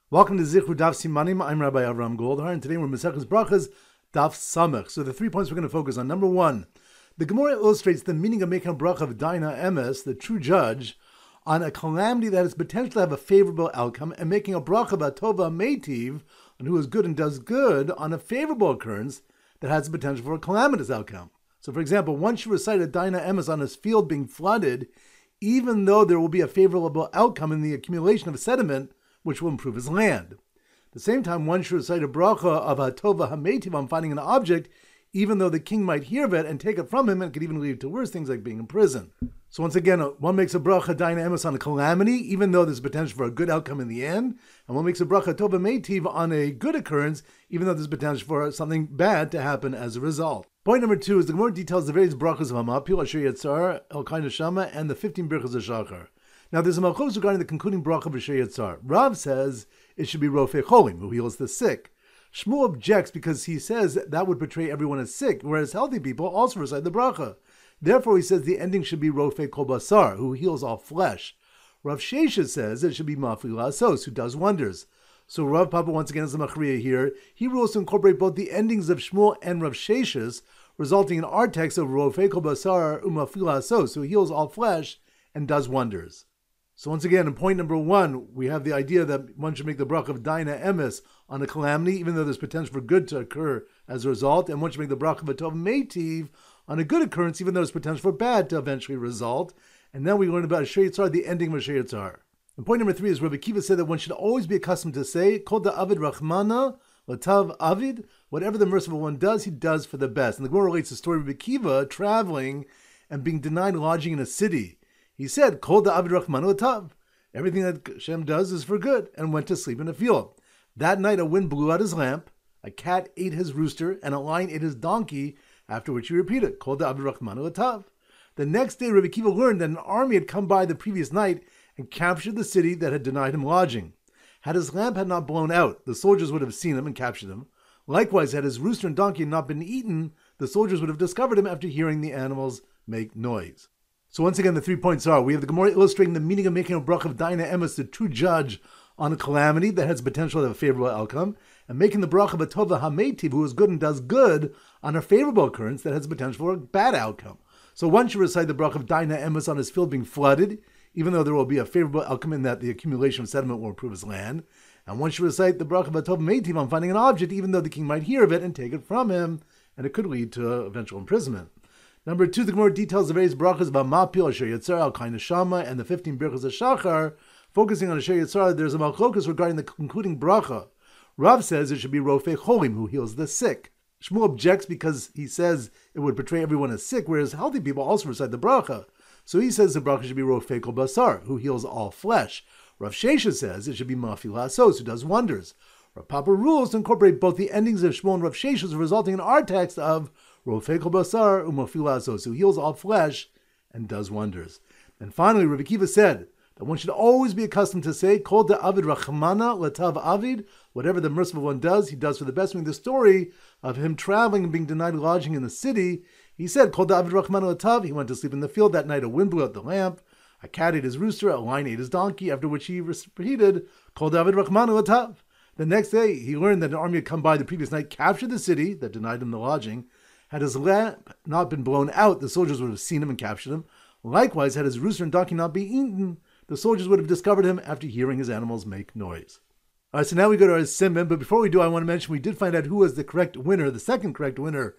Welcome to Zichru Daf Simanim. I'm Rabbi Avram Goldhar, and today we're Maseches Brachas Daf Samech. So the 3 points we're going to focus on. Number one, the Gemara illustrates the meaning of making a bracha of Daina Emes, the true judge, on a calamity that has potential to have a favorable outcome, and making a bracha of Atova Meitiv, on who is good and does good, on a favorable occurrence that has the potential for a calamitous outcome. So, for example, one should recite a Daina Emes on his field being flooded, even though there will be a favorable outcome in the accumulation of sediment, which will improve his land. At the same time, one should recite a bracha of Hatova Hametiv on finding an object, even though the king might hear of it and take it from him, and it could even lead to worse things like being in prison. So once again, one makes a bracha Daina Emes on a calamity, even though there's potential for a good outcome in the end, and one makes a bracha Tova Meitiv on a good occurrence, even though there's potential for something bad to happen as a result. Point number two is the Gemara details the various brachas of Hamapil, Asher Yetzar, Elkai Neshama, and the 15 brachas of Shachar. Now, there's a malchus regarding the concluding bracha of Asher Yetzar. Rav says it should be Rofei Cholim, who heals the sick. Shmuel objects because he says that would portray everyone as sick, whereas healthy people also recite the bracha. Therefore, he says the ending should be Rofei Kol Basar, who heals all flesh. Rav Shesha says it should be Mafli Lasos, who does wonders. So Rav Papa, once again, is a machriya here. He rules to incorporate both the endings of Shmuel and Rav Shesha's, resulting in our text of Rofei Kol Basar Umafli Lasos, who heals all flesh and does wonders. So once again, in point number one, we have the idea that one should make the bracha of Daina Emes on a calamity, even though there's potential for good to occur as a result, and one should make the bracha of Atov Meitiv on a good occurrence, even though there's potential for bad to eventually result. And now we learn about Asher Yetzar, the ending of Asher Yetzar. And point number three is Rabbi Kiva said that one should always be accustomed to say, Kol da'avid rachmana l'tav avid, whatever the merciful one does, he does for the best. And the Gemara relates the story of Rabbi Kiva traveling and being denied lodging in a city. He said, Kol da'avid rachmana l'tav. Everything that Hashem does is for good, and went to sleep in a field. That night a wind blew out his lamp, a cat ate his rooster, and a lion ate his donkey, after which he repeated, Kol da'avid rachmana l'tav. The next day Rabbi Kiva learned that an army had come by the previous night and captured the city that had denied him lodging. Had his lamp had not blown out, the soldiers would have seen him and captured him. Likewise, had his rooster and donkey not been eaten, the soldiers would have discovered him after hearing the animals make noise. So once again, the 3 points are, we have the Gemara illustrating the meaning of making a bracha of Daina Emes, the true judge, on a calamity that has potential to have a favorable outcome, and making the bracha of Atova Hametiv, who is good and does good, on a favorable occurrence that has potential for a bad outcome. So one should recite the bracha of Daina Emes on his field being flooded, even though there will be a favorable outcome in that the accumulation of sediment will improve his land. And one should recite the bracha of Atova Meitiv on finding an object, even though the king might hear of it and take it from him, and it could lead to eventual imprisonment. Number two, the Gemara details the various brachas of Hamapil, Asher Yetzar, Elkai Neshama, and the 15 brachas of Shachar. Focusing on Asher Yetzar, there's a malchus regarding the concluding bracha. Rav says it should be Rofei Cholim, who heals the sick. Shmuel objects because he says it would portray everyone as sick, whereas healthy people also recite the bracha. So he says the bracha should be Rofei Kol Basar, who heals all flesh. Rav Shesha says it should be Mafli Lasos, who does wonders. Rav Papa rules to incorporate both the endings of Shmuel and Rav Shesha's, resulting in our text of Rofei Kol Basar Umafli Lasos, who heals all flesh and does wonders. And finally, Rabbi Kiva said that one should always be accustomed to say, Kol da'avid rachmana l'tav avid, whatever the merciful one does, he does for the best. Meaning the story of him traveling and being denied lodging in the city, he said, Kol da'avid rachmana l'tav, he went to sleep in the field. That night a wind blew out the lamp, a cat ate his rooster, a lion ate his donkey, after which he repeated, Kol da'avid rachmana l'tav. The next day he learned that an army had come by the previous night, captured the city that denied him the lodging. Had his lamp not been blown out, the soldiers would have seen him and captured him. Likewise, had his rooster and donkey not been eaten, the soldiers would have discovered him after hearing his animals make noise. All right, so now we go to our siman, but before we do, I want to mention we did find out who was the correct winner, the second correct winner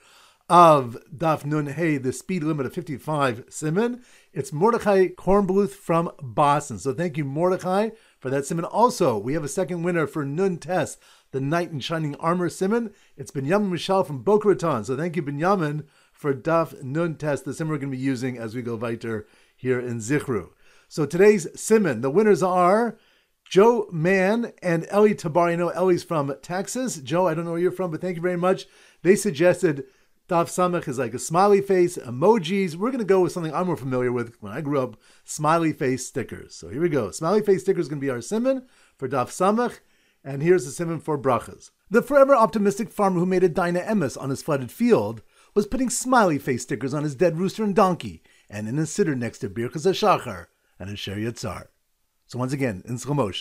of Daf Nun Hey, the speed limit of 55 siman. It's Mordechai Kornbluth from Boston. So thank you, Mordechai, for that siman. Also, we have a second winner for Nun Test, the Knight in Shining Armor siman. It's Binyamin Michal from Boca Raton. So thank you, Binyamin, for Daf Nun Test, the siman we're going to be using as we go weiter here in Zichru. So today's siman, the winners are Joe Mann and Ellie Tabar. I know Ellie's from Texas. Joe, I don't know where you're from, but thank you very much. They suggested Daf Samech is like a smiley face, emojis. We're going to go with something I'm more familiar with when I grew up, smiley face stickers. So here we go. Smiley face stickers is going to be our siman for Daf Samech. And here's the siman for brachas. The forever optimistic farmer who made a Daina Emes on his flooded field was putting smiley face stickers on his dead rooster and donkey, and in a siddur next to Birchas HaShachar and Asher Yetzar. So once again, in slow motion.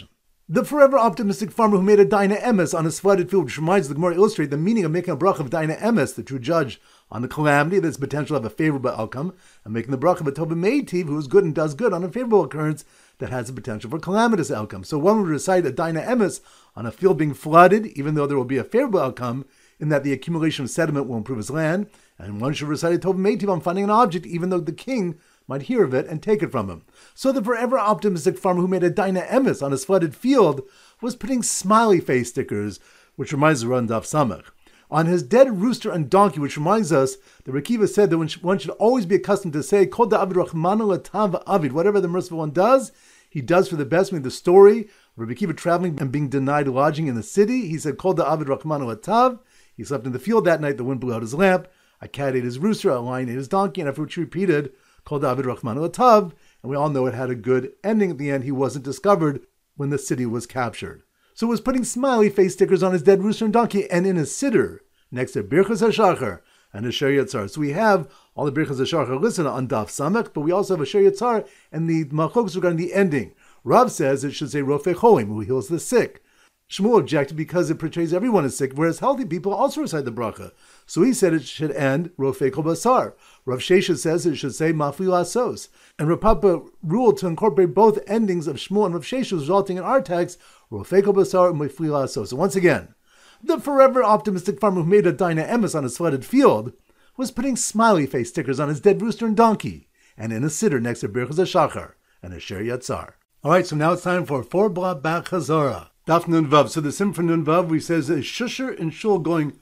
The forever optimistic farmer who made a Daina Emes on his flooded field, which reminds the Gemara illustrate the meaning of making a bracha of Daina Emes, the true judge, on the calamity that's potential to have a favorable outcome, and making the bracha of a Tova Meitiv, who is good and does good, on a favorable occurrence that has the potential for calamitous outcome. So one would recite a Daina Emes on a field being flooded, even though there will be a favorable outcome, in that the accumulation of sediment will improve his land, and one should recite a Tova Meitiv on finding an object, even though the king might hear of it and take it from him. So the forever optimistic farmer who made a Daina Emes on his flooded field was putting smiley face stickers, which reminds us of Daf Samach, on his dead rooster and donkey, which reminds us that Rekiva said that one should always be accustomed to say, Kol da'avid rachmanu latav avid, whatever the merciful one does, he does for the best. Meaning the story of Rekiva traveling and being denied lodging in the city, he said, Kol da'avid rachmanu latav, he slept in the field that night, the wind blew out his lamp, a cat ate his rooster, a lion ate his donkey, and after which he repeated, Kol da'avid rachmanu latav, and we all know it had a good ending at the end. He wasn't discovered when the city was captured. So it was putting smiley face stickers on his dead rooster and donkey, and in a siddur next to Birchas HaShachar and a Asher Yatzar. So we have all the Birchas HaShachar listed on Daf Samach, but we also have a Asher Yatzar and the Malchokes regarding the ending. Rav says it should say Rofei Cholim, who heals the sick. Shmuel objected because it portrays everyone as sick, whereas healthy people also recite the bracha. So he said it should end Rofei Kol Basar. Rav Shesha says it should say Mafli Lasos. And Rav Papa ruled to incorporate both endings of Shmuel and Rav Shesha, resulting in our text, Rofei Kol Basar and Mafli Lasos. So once again, the forever optimistic farmer who made a Daina Emes on his flooded field was putting smiley face stickers on his dead rooster and donkey, and in a siddur next to Birchas HaShachar and Asher Yatzar. All right, so now it's time for 4 Blot Back Chazara. Daf Nun Vav. So the sim for Nun Vav, we says a shusher in shul going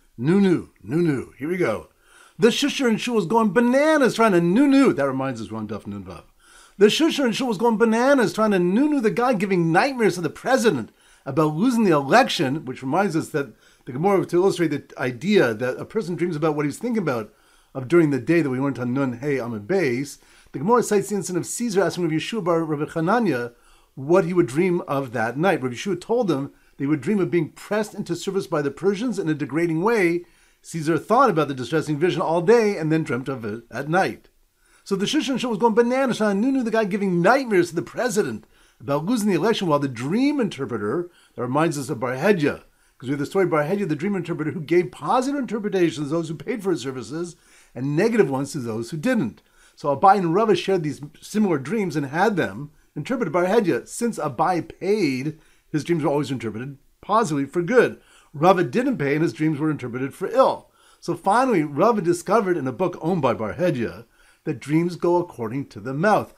nu. Here we go. The shusher in shul was going bananas trying to nu. That reminds us we're on Daf Nun Vav. The shusher in shul was going bananas trying to nu the guy giving nightmares to the president about losing the election, which reminds us that the Gemara, to illustrate the idea that a person dreams about what he's thinking about of during the day that we learned on Nun Hey Amud Beis, the Gemara cites the incident of Caesar asking Rabbi Yeshua bar Rabbi Chananya what he would dream of that night. Rabbi Yeshua told him they would dream of being pressed into service by the Persians in a degrading way. Caesar thought about the distressing vision all day and then dreamt of it at night. So the Shushan Shul was going bananas, Nunu, the guy giving nightmares to the president about losing the election, while the dream interpreter, that reminds us of Bar Hedya, because we have the story of Bar Hedya, the dream interpreter, who gave positive interpretations to those who paid for his services and negative ones to those who didn't. So Abai and Rava shared these similar dreams and had them interpreted by Bar Hedya. Since Abai paid, his dreams were always interpreted positively for good. Rava didn't pay, and his dreams were interpreted for ill. So finally, Rava discovered in a book owned by Bar Hedya that dreams go according to the mouth,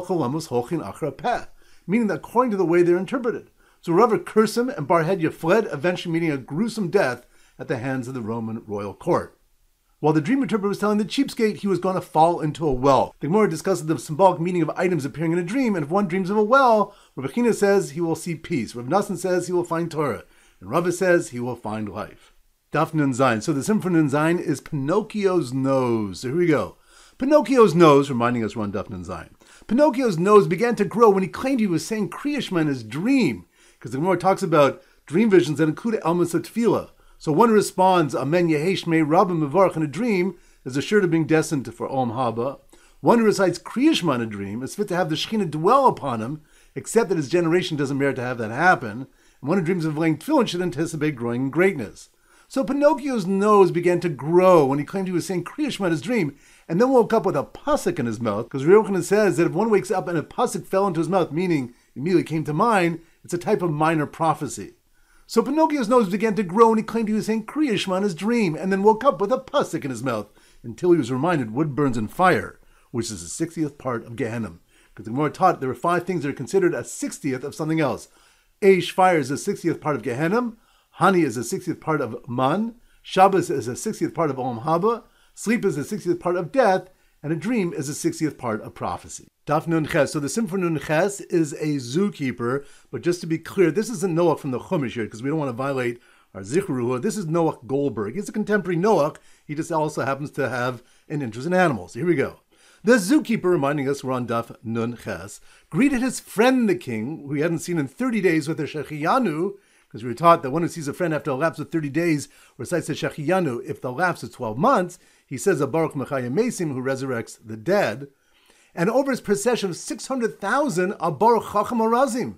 meaning that according to the way they're interpreted. So Rava cursed him, and Bar Hedya fled, eventually meeting a gruesome death at the hands of the Roman royal court. While the dream interpreter was telling the cheapskate he was going to fall into a well. The Gemara discusses the symbolic meaning of items appearing in a dream, and if one dreams of a well, Rav China says he will see peace, Rav Nassan says he will find Torah, and Rava says he will find life. Daf Nun Zayin. So the sim for Nun Zayin is Pinocchio's nose. So here we go. Pinocchio's nose, reminding us we're on Daf Nun Zayin. Pinocchio's nose began to grow when he claimed he was saying Kriya Shema in his dream, because the Gemara talks about dream visions that include elements of tefillah. So one responds, Amen Yehei Shmei Rabba Mevarach in a dream is assured of being destined for Olam Haba. One who recites Kriya Shema in a dream is fit to have the Shekhinah dwell upon him, except that his generation doesn't merit to have that happen. And one who dreams of laying tefillin should anticipate growing in greatness. So Pinocchio's nose began to grow when he claimed he was saying Kriya Shema in his dream, and then woke up with a pasuk in his mouth, because Rav Yochanan says that if one wakes up and a pasuk fell into his mouth, meaning immediately came to mind, it's a type of minor prophecy. So Pinocchio's nose began to grow and he claimed he was saying Kriya Shema in his dream, and then woke up with a pasuk in his mouth, until he was reminded wood burns in fire, which is the 60th part of Gehenna. Because the Gemara taught there were 5 things that are considered a 60th of something else. Eish, fire, is the 60th part of Gehenna. Honey is the 60th part of Man. Shabbos is the 60th part of Olam Haba. Sleep is the 60th part of death. And a dream is the 60th part of prophecy. Daf Nun Ches. So the sim for Nun Ches is a zookeeper. But just to be clear, this isn't Noach from the Chumash here, because we don't want to violate our Zichruah. This is Noach Goldberg. He's a contemporary Noach. He just also happens to have an interest in animals. Here we go. The zookeeper, reminding us we're on Daf Nun Ches, greeted his friend the king, who he hadn't seen in 30 days, with a Shechiyanu, because we were taught that one who sees a friend after a lapse of 30 days recites the Shechiyanu. If the lapse is 12 months, he says a Baruch Mechayim Mesim, who resurrects the dead. And over his procession of 600,000, a Baruch Chacham Arazim,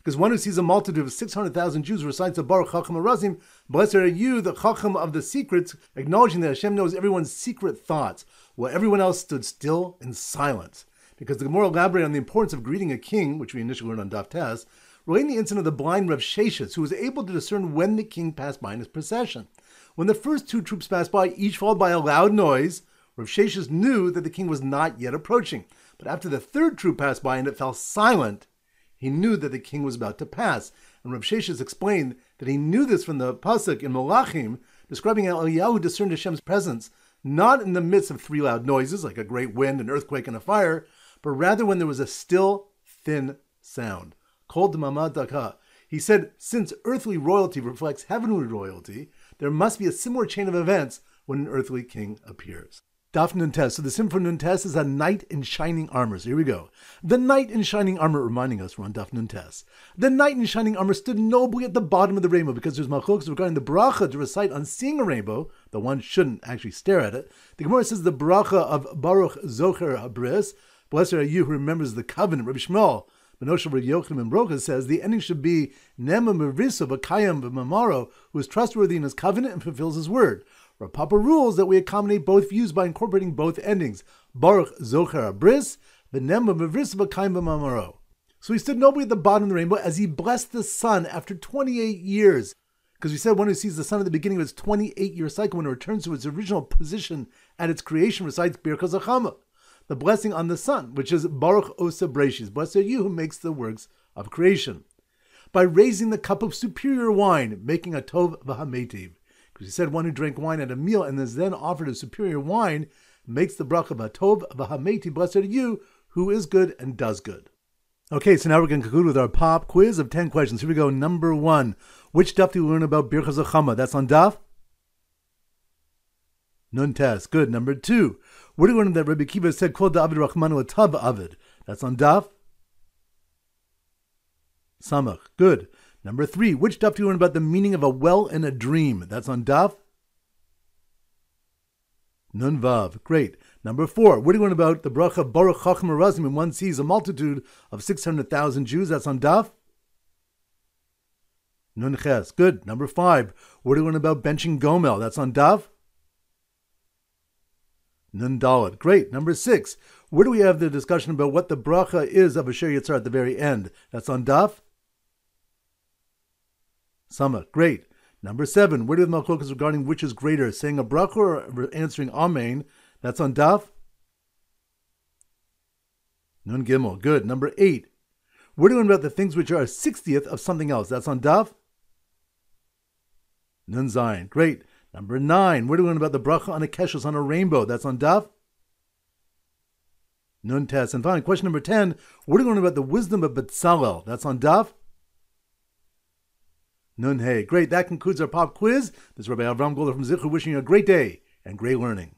Because one who sees a multitude of 600,000 Jews recites the Baruch Chacham Arazim, blessed are you, the Chacham of the secrets, acknowledging that Hashem knows everyone's secret thoughts, while everyone else stood still in silence. Because the Gemara elaborated on the importance of greeting a king, which we initially learned on Daf Tes, relating the incident of the blind Rav Sheshes, who was able to discern when the king passed by in his procession. When the first two troops passed by, each followed by a loud noise, Rav Sheshes knew that the king was not yet approaching. But after the third troop passed by and it fell silent, he knew that the king was about to pass. And Rav Sheshes explained that he knew this from the pasuk in Melachim, describing how Eliyahu discerned Hashem's presence, not in the midst of three loud noises, like a great wind, an earthquake, and a fire, but rather when there was a still, thin sound. Kol d'mamad daka. He said, since earthly royalty reflects heavenly royalty, there must be a similar chain of events when an earthly king appears. Daf Nun Tes. So the sim for Nun Tes is a knight in shining armor. So here we go. The knight in shining armor, reminding us we're on Daf Nun Tes. The knight in shining armor stood nobly at the bottom of the rainbow, because there's machlokas regarding the bracha to recite on seeing a rainbow, though one shouldn't actually stare at it. The Gemara says the bracha of Baruch Zocher Habris, blessed are you who remembers the covenant. Rabbi Shmuel Menoshe Rabbi Yochanan ben Brocha says the ending should be Nema Meriso Bakayam B'Mamaro, who is trustworthy in his covenant and fulfills his word. Rav Papa rules that we accommodate both views by incorporating both endings. Baruch Zocher Habris, Nema Meriso Bakayam B'Mamaro. So he stood nobly at the bottom of the rainbow as he blessed the sun after 28 years. Because we said one who sees the sun at the beginning of its 28-year cycle when it returns to its original position at its creation recites Birkas Hachama, the blessing on the sun, which is Baruch Osa Breshis, blessed are you who makes the works of creation. By raising the cup of superior wine, making a Tov V'Hametiv. Because he said one who drank wine at a meal and is then offered a superior wine makes the bracha of a Tov V'Hametiv, blessed are you who is good and does good. Okay, so now we're going to conclude with our pop quiz of 10 questions. Here we go. Number 1. Which daf do you learn about Birchas Hachama? That's on daf Nun Tes. Good. Number 2. Where do you learn that Rabbi Akiva said, Kol da'avid Rachmanu l'tav avid? That's on daf Samach. Good. Number 3. Which daf do you learn about the meaning of a well in a dream? That's on daf Nun Vav. Great. Number 4. What do you learn about the bracha Baruch Chacham Arazim when one sees a multitude of 600,000 Jews? That's on daf Nun Ches. Good. Number 5. What do you learn about benching Gomel? That's on daf Nun Dalet. Great. Number 6. Where do we have the discussion about what the bracha is of Asher Yitzhar at the very end? That's on daf Samach. Great. Number 7. Where do the machlokas regarding which is greater, saying a bracha or answering Amen? That's on daf Nun Gimel. Good. Number 8. Where do we learn about the things which are a 60th of something else? That's on daf Nun Zayin. Great. Number 9. Where do we learn about the bracha on a keshes on a rainbow? That's on daf Nun Tes. And finally, question number 10. Where do we learn about the wisdom of Betzalel? That's on daf Nun Hey. Great. That concludes our pop quiz. This is Rabbi Avram Goldar from Zichur wishing you a great day and great learning.